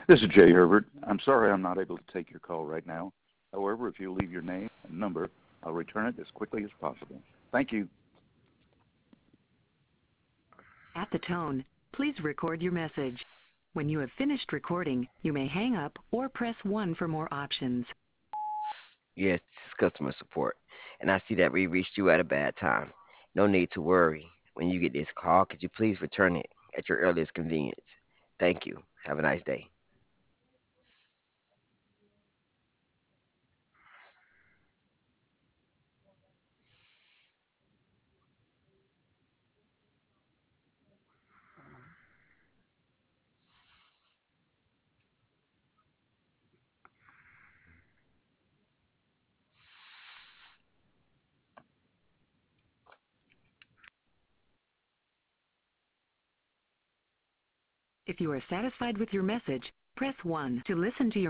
This is Jay Herbert. I'm sorry I'm not able to take your call right now. However, if you leave your name and number, I'll return it as quickly as possible. Thank you. At the tone, please record your message. When you have finished recording, you may hang up or press 1 for more options. Yes, this is customer support, and I see that we reached you at a bad time. No need to worry. When you get this call, could you please return it at your earliest convenience? Thank you. Have a nice day. If you are satisfied with your message, press 1 to listen to your